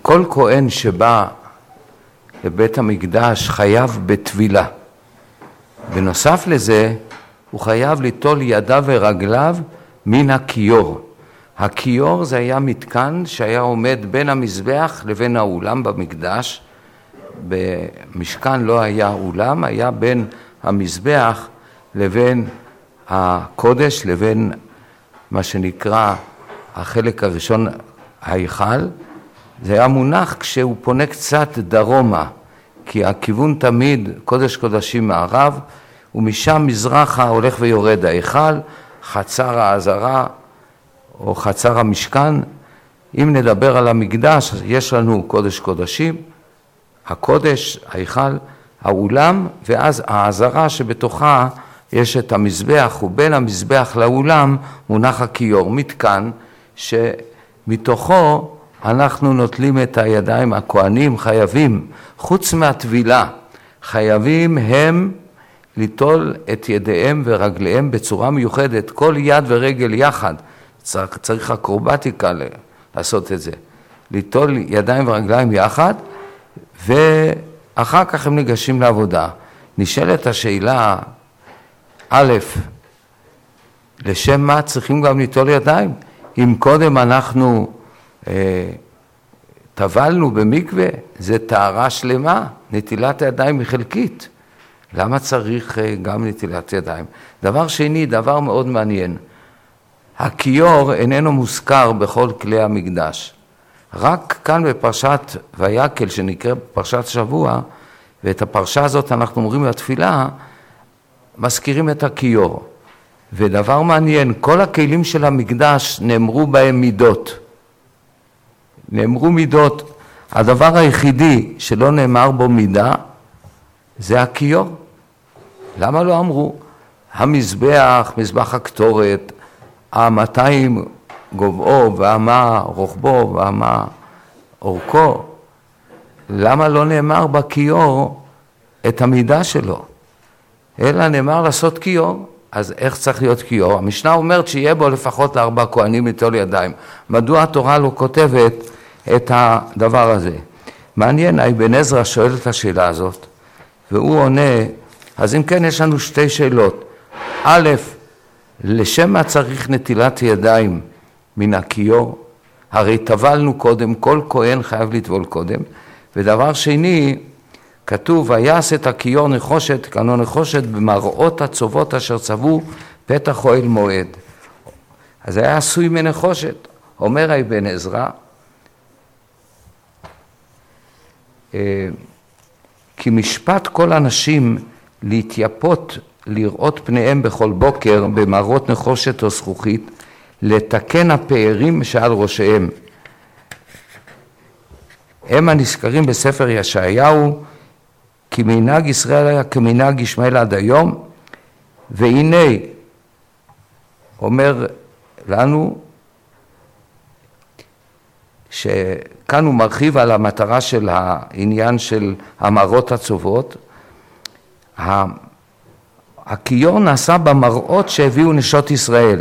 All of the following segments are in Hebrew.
כל כהן שבא לבית המקדש חייב בטבילה. בנוסף לזה, הוא חייב ליטול ידיו ורגליו מן הכיור. הכיור זה היה מתקן שהיה עומד בין המזבח לבין האולם במקדש. במשכן לא היה אולם, היה בין המזבח לבין הקודש, לבין מה שנקרא החלק הראשון, ההיכל. זה היה מונח כשהוא פונה קצת דרומה, כי הכיוון תמיד קודש קודשים מערב, ומשם מזרחה הולך ויורד ההיכל, חצר העזרה או חצר המשכן. אם נדבר על המקדש, יש לנו קודש קודשים, הקודש, ההיכל, האולם, ואז העזרה שבתוכה יש את המזבח, ובין המזבח לאולם מונח הכיור, מתקן שמתוכו אנחנו נוטלים את הידיים. הכהנים חייבים, חוץ מהטבילה, חייבים הם ליטול את ידיהם ורגליהם בצורה מיוחדת, כל יד ורגל יחד. צריך אקרובטיקה לעשות את זה. ליטול ידיים ורגליים יחד, ואחר כך הם ניגשים לעבודה. נשאלת השאלה, א', לשם מה צריכים גם ליטול ידיים? אם קודם אנחנו טבלנו במקווה, זה טהרה שלמה, נטילת הידיים היא חלקית. למה צריך גם נטילת ידיים? דבר שני, דבר מאוד מעניין. הכיור איננו מוזכר בכל כלי המקדש. רק כאן בפרשת ויקל, שנקרא פרשת שבוע, ואת הפרשה הזאת אנחנו אומרים בתפילה, מזכירים את הכיור. ודבר מעניין, כל הכלים של המקדש נאמרו בהם מידות. נאמרו מידות. הדבר היחידי שלא נאמר בו מידה, זה הכיור. למה לא אמרו? המזבח, מזבח הקטורת, 200 גובהו והמה רוחבו והמה אורכו, למה לא נאמר בכיור את המידה שלו? אלא נאמר לעשות כיור. אז איך צריך להיות כיור? המשנה אומרת שיהיה בו לפחות 4 כהנים ליטול ידיים. מדוע התורה לא כותבת את הדבר הזה? מעניין, אבן עזרא שואל את השאלה הזאת, והוא עונה. אז אם כן, יש לנו 2 שאלות. א', לשם מה צריך נטילת ידיים מן הכיור? הרי טבלנו קודם, כל כהן חייב לטבול קודם. ודבר שני, כתוב, ויעש את הכיור נחושת, קנו נחושת במראות הצובות אשר צבו פתח אוהל מועד. אז היה עשוי מנחושת. אומר אבן עזרא, כי משפט כל אנשים להתייפות, לראות פניהם בכל בוקר במראות נחושת או זכוכית, לתקן הפארים שעל ראשיהם. הם הנזכרים בספר ישעיהו, כי מנהג ישראל היה כמנהג ישמעאל עד היום, והנה, אומר לנו, שכאן הוא מרחיב על המטרה של העניין של המראות הצובות. הכיור נעשה במראות שהביאו נשות ישראל,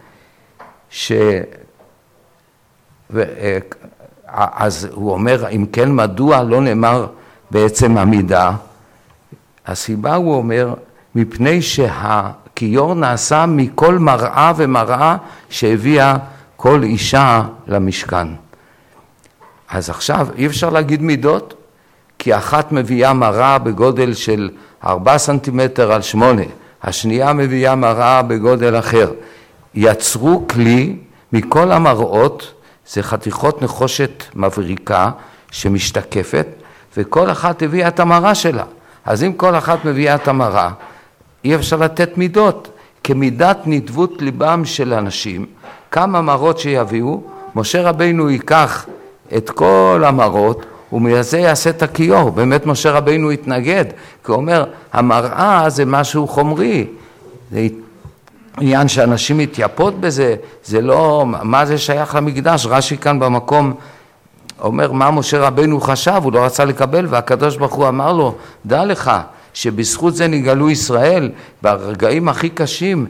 אז הוא אומר, אם כן, מדוע לא נאמר בעצם המידה? הסיבה, הוא אומר, מפני שהכיור נעשה מכל מראה ומראה שהביאה כל אישה למשכן. אז עכשיו אי אפשר להגיד מידות, כי אחת מביאה מראה בגודל של 4 סנטימטר על 8, השנייה מביאה מראה בגודל אחר. יצרו כלי מכל המראות, זה חתיכות נחושת מבריקה שמשתקפת, וכל אחת הביאה את המראה שלה. אז אם כל אחת מביאה את המראה, אי אפשר לתת מידות, כמידת נדבות ליבם של אנשים, כמה מראות שיביאו, משה רבינו ייקח את כל המראות, ומזה יעשה את הכיור. באמת משה רבינו התנגד, כי הוא אומר, המראה זה משהו חומרי, זה עניין שאנשים מתייפות בזה, זה לא, מה זה שייך למקדש? רש"י כאן במקום אומר, מה משה רבינו חשב? הוא לא רצה לקבל, והקדוש ברוך הוא אמר לו, דע לך, שבזכות זה נגאלו ישראל, ברגעים הכי קשים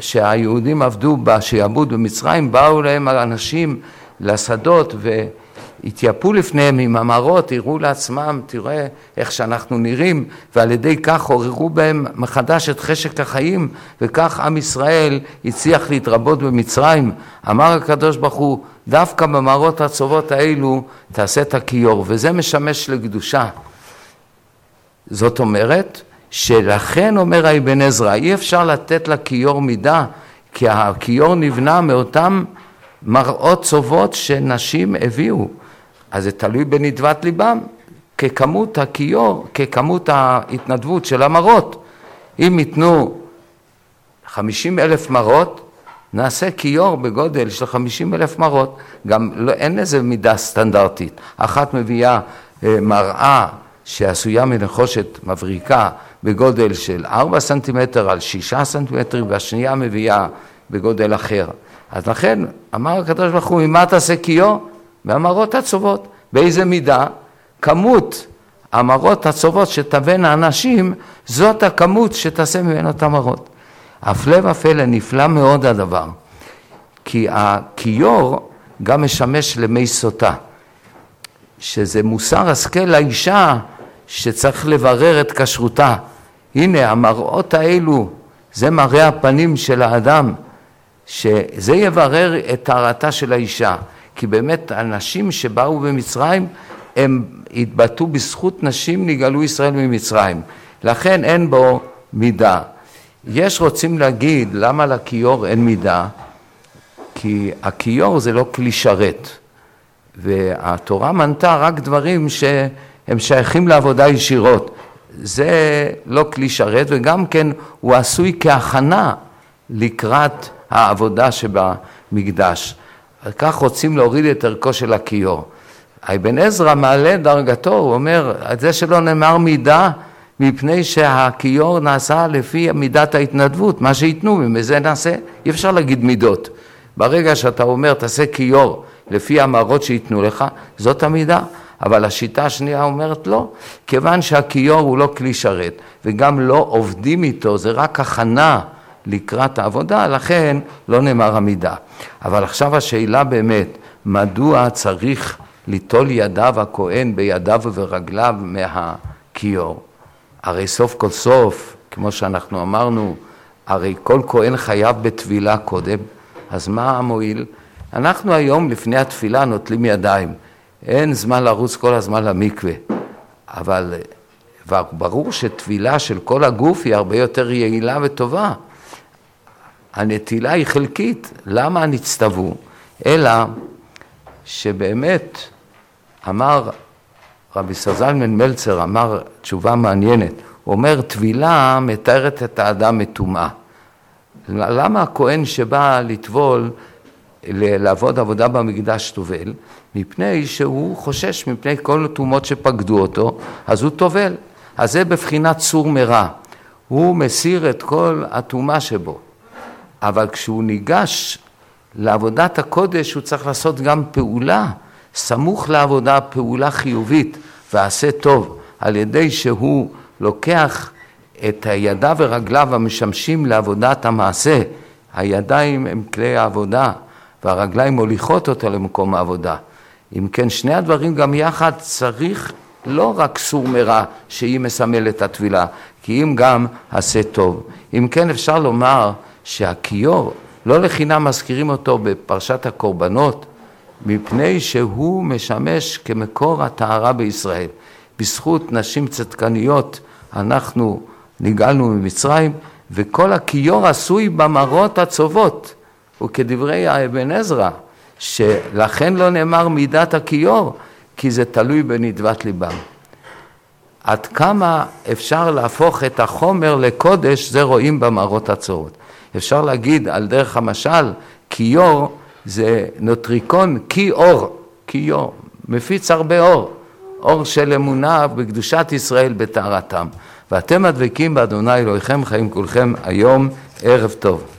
שהיהודים עבדו בשעבוד במצרים, באו להם אנשים לשדות התייפו לפניהם עם המראות, הראו לעצמם, תראה איך שאנחנו נראים, ועל ידי כך עוררו בהם מחדש את חשק החיים, וכך עם ישראל הצליח להתרבות במצרים. אמר הקדוש ברוך הוא, דווקא במראות הצובות האלו תעשה את הכיור, וזה משמש לקדושה. זאת אומרת, שלכן אומר האבן עזרא, אי אפשר לתת לכיור מידה, כי הכיור נבנה מאותם מראות צובות שנשים הביאו. אז זה תלוי בנדבת ליבם, ככמות הכיור, ככמות ההתנדבות של המראות. אם ייתנו 50,000 מראות, נעשה כיור בגודל של 50,000 מראות. גם לא, אין לזה מידה סטנדרטית. אחת מביאה מראה שעשויה מנחושת מבריקה בגודל של 4 סנטימטר על 6 סנטימטרים, והשנייה מביאה בגודל אחר. אז לכן אמר הקדוש ברוך הוא, ממה תעשה כיור? מהמראות הצובות. באיזה מידה? כמות המראות הצובות שתבן האנשים, זאת הכמות שתעשה ממנו את המראות. הפלא ופלא, נפלא מאוד הדבר. כי הכיור גם משמש למי סוטה, שזה מוסר השכל לאישה שצריך לברר את כשרותה. הנה המראות האלו, זה מראה הפנים של האדם, שזה יברר את טהרתה של האישה. כי באמת הנשים שבאו במצרים, הם התבטאו בזכות נשים נגאלו ישראל ממצרים. לכן אין בו מידה. יש רוצים להגיד למה לכיור אין מידה, כי הכיור זה לא כלי שרת. והתורה מנתה רק דברים שהם שייכים לעבודה ישירות. זה לא כלי שרת, וגם כן הוא עשוי כהכנה לקראת העבודה שבמקדש. כך רוצים להוריד את ערכו של הכיור. האבן עזרא מעלה דרגתו, הוא אומר, זה שלא נאמר מידה, מפני שהכיור נעשה לפי מידת ההתנדבות, מה שיתנו, ומזה נעשה, אי אפשר להגיד מידות. ברגע שאתה אומר, תעשה כיור לפי המראות שיתנו לך, זאת המידה. אבל השיטה השנייה אומרת לא, כיוון שהכיור הוא לא כלי שרת, וגם לא עובדים איתו, זה רק הכנה לקראת העבודה, לכן לא נאמר המידה. אבל עכשיו השאלה באמת, מדוע צריך ליטול ידיו הכהן בידיו וברגליו מהכיור? הרי סוף כל סוף, כמו שאנחנו אמרנו, הרי כל כהן חייב בתפילה קודם, אז מה המועיל? אנחנו היום לפני התפילה נוטלים ידיים, אין זמן לרוץ כל הזמן למקווה, אבל ברור שתפילה של כל הגוף היא הרבה יותר יעילה וטובה. הנטילה היא חלקית, למה נצטוו? אלא שבאמת אמר רבי זלמן מלצר, אמר תשובה מעניינת, הוא אומר תפילה מתארת את האדם מטומאה. למה הכהן שבא לטבול, לעבוד עבודה במקדש טובל? מפני שהוא חושש מפני כל הטומאות שפקדו אותו, אז הוא טובל. אז זה בבחינת סור מרע, הוא מסיר את כל הטומאה שבו. אבל כשהוא ניגש לעבודת הקודש, הוא צריך לעשות גם פעולה, סמוך לעבודה, פעולה חיובית, ועשה טוב, על ידי שהוא לוקח את הידיו ורגליו המשמשים לעבודת המעשה. הידיים הם כלי העבודה, והרגליים מוליכות אותו למקום העבודה. אם כן, שני הדברים גם יחד צריך לא רק סור מרע שהיא מסמלת התפילה, כי אם גם עשה טוב. אם כן, אפשר לומר שהכיור, לא לחינם מזכירים אותו בפרשת הקורבנות, מפני שהוא משמש כמקור הטהרה בישראל. בזכות נשים צדקניות אנחנו נגאלנו ממצרים, וכל הכיור עשוי במראות הצובות, וכדברי האבן עזרא, שלכן לא נאמר מידת הכיור, כי זה תלוי בנדבת ליבם. עד כמה אפשר להפוך את החומר לקודש, זה רואים במראות הצורות. אפשר להגיד על דרך המשל, כיור זה נוטריקון, כיור, מפיץ הרבה אור, אור של אמונה בקדושת ישראל בטהרתם. ואתם הדבקים באדוני אלוהיכם חיים כולכם היום, ערב טוב.